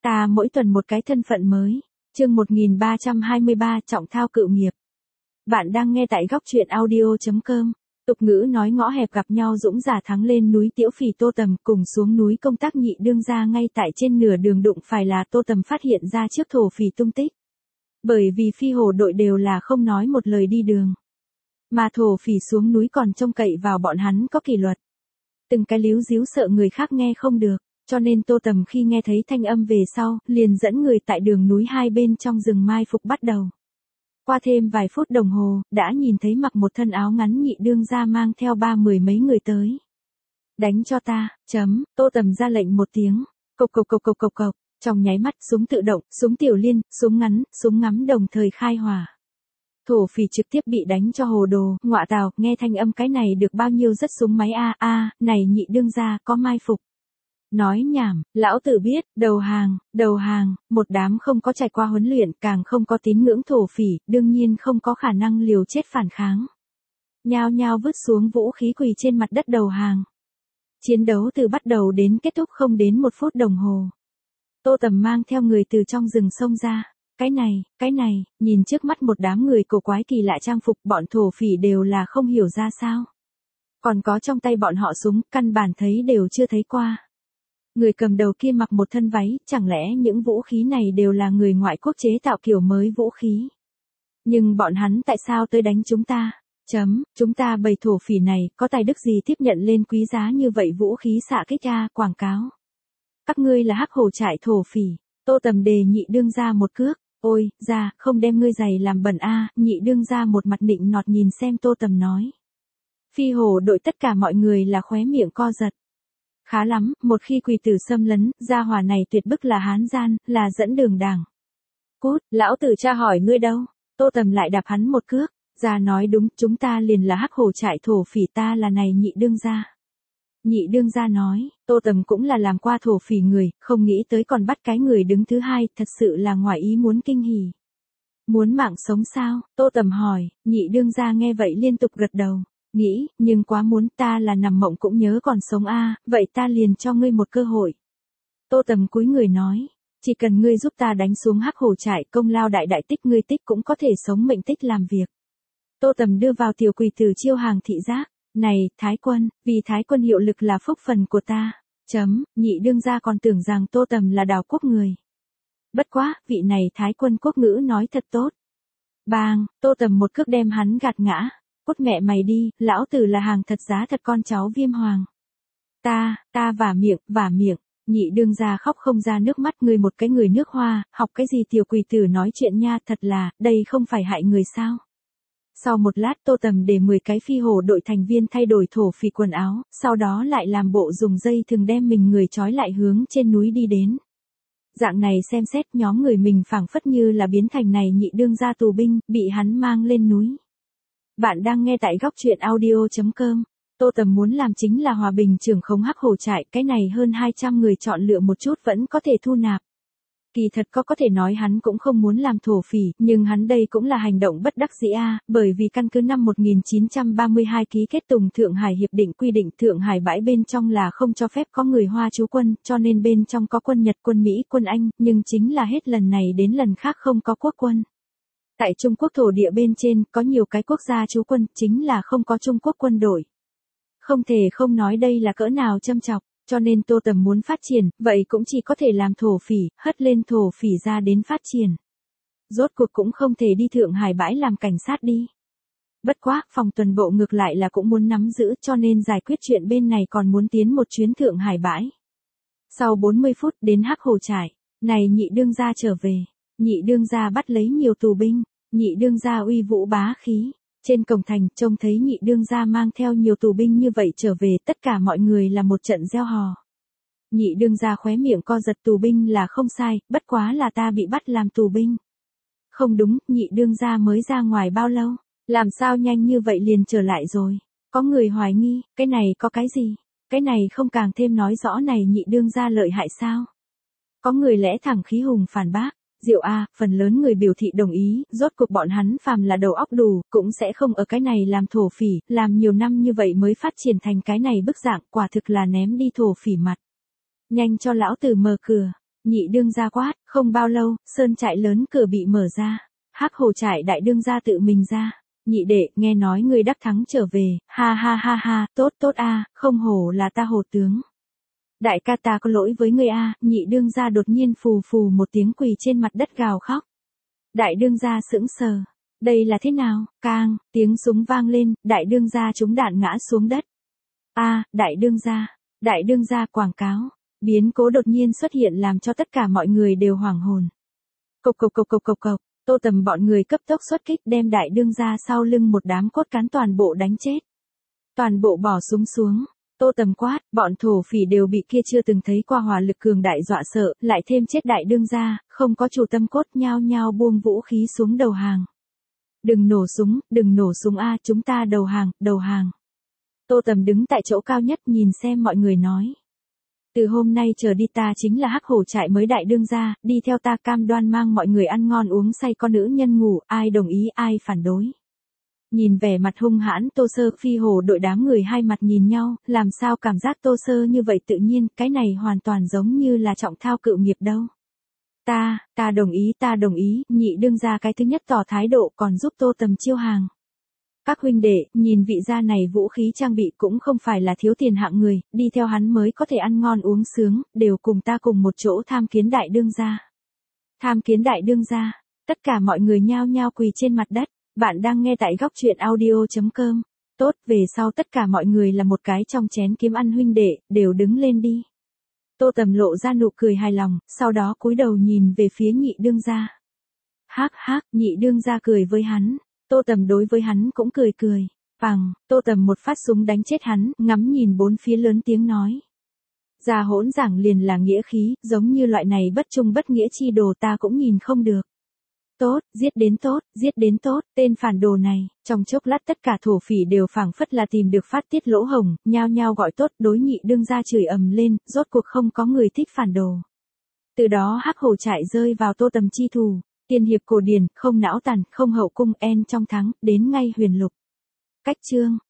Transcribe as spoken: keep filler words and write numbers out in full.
Ta mỗi tuần một cái thân phận mới. Chương một nghìn ba trăm hai mươi ba Trọng thao cựu nghiệp. Bạn đang nghe tại góc truyện audio chấm com. Tục ngữ nói ngõ hẹp gặp nhau dũng giả thắng lên núi Tiễu Phì Tô Tầm cùng xuống núi công tác Nhị đương gia ngay tại trên nửa đường đụng phải là Tô Tầm phát hiện ra trước thổ phỉ tung tích. Bởi vì phi hổ đội đều là không nói một lời đi đường. Mà thổ phỉ xuống núi còn trông cậy vào bọn hắn có kỷ luật. Từng cái líu díu sợ người khác nghe không được. Cho nên Tô Tầm khi nghe thấy thanh âm về sau, liền dẫn người tại đường núi hai bên trong rừng mai phục bắt đầu. Qua thêm vài phút đồng hồ, đã nhìn thấy mặc một thân áo ngắn Nhị đương gia mang theo ba mười mấy người tới. Đánh cho ta, chấm, Tô Tầm ra lệnh một tiếng, cộc cộc cộc cộc cộc cộc, trong nháy mắt súng tự động, súng tiểu liên, súng ngắn, súng ngắm đồng thời khai hỏa. Thổ phỉ trực tiếp bị đánh cho hồ đồ, ngọa tào, nghe thanh âm cái này được bao nhiêu rất súng máy a a, này Nhị đương gia có mai phục. Nói nhảm, lão tử biết, đầu hàng, đầu hàng, một đám không có trải qua huấn luyện, càng không có tín ngưỡng thổ phỉ, đương nhiên không có khả năng liều chết phản kháng. Nhao nhao vứt xuống vũ khí quỳ trên mặt đất đầu hàng. Chiến đấu từ bắt đầu đến kết thúc không đến một phút đồng hồ. Tô Tầm mang theo người từ trong rừng sông ra. Cái này, cái này, nhìn trước mắt một đám người cổ quái kỳ lạ trang phục bọn thổ phỉ đều là không hiểu ra sao. Còn có trong tay bọn họ súng, căn bản thấy đều chưa thấy qua. Người cầm đầu kia mặc một thân váy, chẳng lẽ những vũ khí này đều là người ngoại quốc chế tạo kiểu mới vũ khí? Nhưng bọn hắn tại sao tới đánh chúng ta? Chấm, chúng ta bầy thổ phỉ này, có tài đức gì tiếp nhận lên quý giá như vậy vũ khí xạ kích a, quảng cáo. Các ngươi là hắc hổ trại thổ phỉ, Tô Tầm đề Nhị đương gia một cước, ôi, ra, không đem ngươi giày làm bẩn a, Nhị đương gia một mặt nịnh nọt nhìn xem Tô Tầm nói. Phi hổ đội tất cả mọi người là khóe miệng co giật. Khá lắm, một khi quỳ tử xâm lấn, gia hỏa này tuyệt bức là hán gian, là dẫn đường đảng. Cút, lão tử tra hỏi ngươi đâu? Tô Tầm lại đạp hắn một cước, ra nói đúng, chúng ta liền là hắc hổ trại thổ phỉ, ta là này Nhị đương gia. Nhị đương gia nói, Tô Tầm cũng là làm qua thổ phỉ người, không nghĩ tới còn bắt cái người đứng thứ hai, thật sự là ngoài ý muốn kinh hỉ. Muốn mạng sống sao? Tô Tầm hỏi, Nhị đương gia nghe vậy liên tục gật đầu. Nghĩ, nhưng quá muốn, ta là nằm mộng cũng nhớ còn sống a, vậy ta liền cho ngươi một cơ hội. Tô Tầm cúi người nói, chỉ cần ngươi giúp ta đánh xuống hắc hổ trại, công lao đại đại tích ngươi tích cũng có thể sống mệnh tích làm việc. Tô Tầm đưa vào tiểu quỳ tử chiêu hàng thị giác, này, Thái quân, vì Thái quân hiệu lực là phúc phần của ta, chấm, Nhị đương gia còn tưởng rằng Tô Tầm là đào quốc người. Bất quá, vị này Thái quân quốc ngữ nói thật tốt. Bang, Tô Tầm một cước đem hắn gạt ngã. Cút mẹ mày đi, lão tử là hàng thật giá thật con cháu Viêm Hoàng. Ta, ta vả miệng, vả miệng, Nhị đương gia khóc không ra nước mắt, người một cái người nước Hoa, học cái gì tiểu quỳ tử nói chuyện nha, thật là, đây không phải hại người sao. Sau một lát Tô Tầm để mười cái phi hổ đội thành viên thay đổi thổ phỉ quần áo, sau đó lại làm bộ dùng dây thừng đem mình người trói lại hướng trên núi đi đến. Dạng này xem xét nhóm người mình phảng phất như là biến thành này Nhị đương gia tù binh, bị hắn mang lên núi. Bạn đang nghe tại góc truyện audio chấm com. Tô Tầm muốn làm chính là hòa bình trưởng khống hắc hổ trại, cái này hơn hai trăm người chọn lựa một chút vẫn có thể thu nạp. Kỳ thật có có thể nói hắn cũng không muốn làm thổ phỉ, nhưng hắn đây cũng là hành động bất đắc dĩ a, bởi vì căn cứ năm một nghìn chín trăm ba mươi hai ký kết Tùng Thượng Hải Hiệp định quy định Thượng Hải bãi bên trong là không cho phép có người Hoa trú quân, cho nên bên trong có quân Nhật, quân Mỹ, quân Anh, nhưng chính là hết lần này đến lần khác không có quốc quân. Tại Trung Quốc thổ địa bên trên, có nhiều cái quốc gia trú quân, chính là không có Trung Quốc quân đội. Không thể không nói đây là cỡ nào châm chọc, cho nên Tô Tầm muốn phát triển, vậy cũng chỉ có thể làm thổ phỉ, hất lên thổ phỉ ra đến phát triển. Rốt cuộc cũng không thể đi Thượng Hải bãi làm cảnh sát đi. Bất quá, phòng tuần bộ ngược lại là cũng muốn nắm giữ, cho nên giải quyết chuyện bên này còn muốn tiến một chuyến Thượng Hải bãi. Sau bốn mươi phút đến hắc hổ trại, này Nhị đương gia trở về. Nhị đương gia bắt lấy nhiều tù binh, Nhị đương gia uy vũ bá khí. Trên cổng thành, trông thấy Nhị đương gia mang theo nhiều tù binh như vậy trở về, tất cả mọi người là một trận reo hò. Nhị đương gia khóe miệng co giật, tù binh là không sai, bất quá là ta bị bắt làm tù binh. Không đúng, Nhị đương gia mới ra ngoài bao lâu, làm sao nhanh như vậy liền trở lại rồi. Có người hoài nghi, cái này có cái gì? Cái này không càng thêm nói rõ này Nhị đương gia lợi hại sao? Có người lẽ thẳng khí hùng phản bác. Diệu a, phần lớn người biểu thị đồng ý, rốt cuộc bọn hắn phàm là đầu óc đủ, cũng sẽ không ở cái này làm thổ phỉ, làm nhiều năm như vậy mới phát triển thành cái này bức dạng, quả thực là ném đi thổ phỉ mặt. Nhanh cho lão tử mở cửa. Nhị đương gia quát, không bao lâu, sơn trại lớn cửa bị mở ra. Hắc Hổ trại đại đương gia tự mình ra. Nhị đệ, nghe nói người đắc thắng trở về, ha ha ha ha, tốt tốt a, không hổ là ta Hổ tướng. Đại ca ta có lỗi với người a, nhị đương gia đột nhiên phù phù một tiếng quỳ trên mặt đất gào khóc. Đại đương gia sững sờ. Đây là thế nào? Cang, tiếng súng vang lên, đại đương gia trúng đạn ngã xuống đất. A, đại đương gia, đại đương gia quảng cáo. Biến cố đột nhiên xuất hiện làm cho tất cả mọi người đều hoảng hồn. Cộc cộc cộc cộc cộc cộc, Tô Tầm bọn người cấp tốc xuất kích đem đại đương gia sau lưng một đám cốt cán toàn bộ đánh chết. Toàn bộ bỏ súng xuống. Tô Tầm quát, bọn thổ phỉ đều bị kia chưa từng thấy qua hỏa lực cường đại dọa sợ, lại thêm chết đại đương gia, không có chủ tâm cốt nhao nhao buông vũ khí xuống đầu hàng. Đừng nổ súng, đừng nổ súng a, chúng ta đầu hàng, đầu hàng. Tô Tầm đứng tại chỗ cao nhất nhìn xem mọi người nói. Từ hôm nay trở đi ta chính là Hắc Hổ trại mới đại đương gia, đi theo ta cam đoan mang mọi người ăn ngon uống say con nữ nhân ngủ, ai đồng ý ai phản đối. Nhìn vẻ mặt hung hãn Tô Sơ Phi Hổ đội đám người hai mặt nhìn nhau, làm sao cảm giác Tô Sơ như vậy tự nhiên, cái này hoàn toàn giống như là trọng thao cựu nghiệp đâu. Ta, ta đồng ý ta đồng ý, nhị đương gia cái thứ nhất tỏ thái độ còn giúp Tô Tầm chiêu hàng. Các huynh đệ, nhìn vị gia này vũ khí trang bị cũng không phải là thiếu tiền hạng người, đi theo hắn mới có thể ăn ngon uống sướng, đều cùng ta cùng một chỗ tham kiến đại đương gia. Tham kiến đại đương gia, tất cả mọi người nhao nhao quỳ trên mặt đất, bạn đang nghe tại góc truyện audio chấm com. Tốt, về sau tất cả mọi người là một cái trong chén kiếm ăn huynh đệ, đều đứng lên đi. Tô Tầm lộ ra nụ cười hài lòng, sau đó cúi đầu nhìn về phía nhị đương gia. Hắc hắc, nhị đương gia cười với hắn. Tô Tầm đối với hắn cũng cười cười. Bằng, Tô Tầm một phát súng đánh chết hắn, ngắm nhìn bốn phía lớn tiếng nói. Gia hỗn giảng liền là nghĩa khí, giống như loại này bất trung bất nghĩa chi đồ ta cũng nhìn không được. Tốt, giết đến tốt, giết đến tốt, tên phản đồ này, trong chốc lát tất cả thổ phỉ đều phảng phất là tìm được phát tiết lỗ hổng, nhao nhao gọi tốt, đối nhị đương gia chửi ầm lên, rốt cuộc không có người thích phản đồ. Từ đó Hắc Hổ trại rơi vào Tô Tầm chi thủ. Tiên hiệp cổ điển, không não tàn, không hậu cung en trong thắng, đến ngay huyền lục. Cách chương